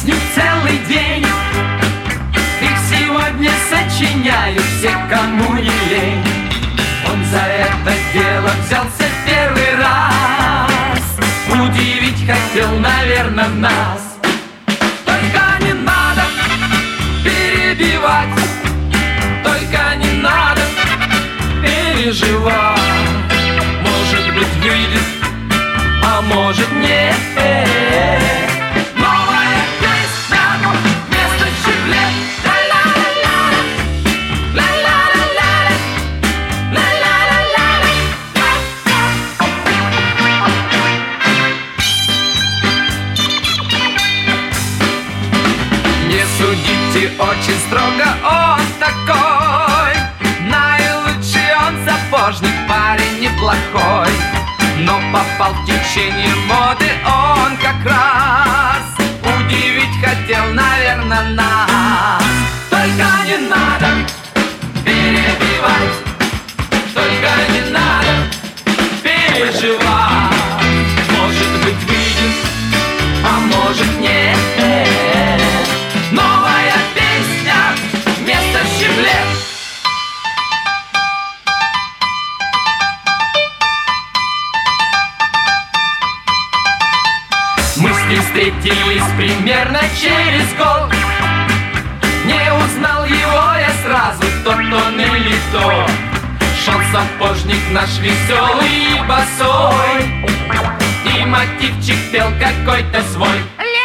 песню целый день. Их сегодня сочиняют все, кому не лень. Он за это дело взялся первый раз. Удивить хотел, наверное, нас. Только не надо перебивать, только не надо переживать. Может быть, выйдет, а может нет. Новая песня вместо щеглет. Не судите очень строго, он такой. Наилучший он сапожник, парень неплохой. Но попал в течение моды он как раз. Удивить хотел, наверное, нас. Только не надо перебивать, только не надо переживать. Может быть, выйдет, а может нет. Новая песня вместо щеглет. Мы с ним встретились примерно через год. Не узнал его я сразу, тот он или то. Шел сапожник наш веселый и босой, и мотивчик пел какой-то свой.